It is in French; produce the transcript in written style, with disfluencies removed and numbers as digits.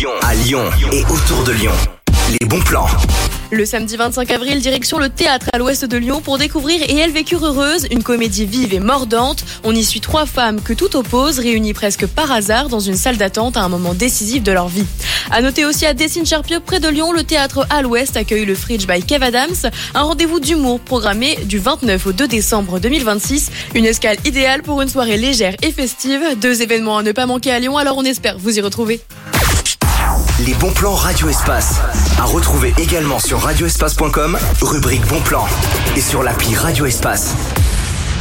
à Lyon et autour de Lyon. Les bons plans. Le samedi 25 avril, direction le théâtre à l'ouest de Lyon pour découvrir Et elles vécurent heureuses, une comédie vive et mordante. On y suit 3 femmes que tout oppose, réunies presque par hasard dans une salle d'attente à un moment décisif de leur vie. À noter aussi à Décines-Charpieu, près de Lyon, le théâtre à l'ouest accueille le Fridge by Kev Adams, un rendez-vous d'humour programmé du 29 au 2 décembre 2026. Une escale idéale pour une soirée légère et festive. 2 événements à ne pas manquer à Lyon, alors on espère vous y retrouver. Les bons plans Radio Espace. À retrouver également sur radioespace.com, rubrique bons plans. Et sur l'appli Radio Espace.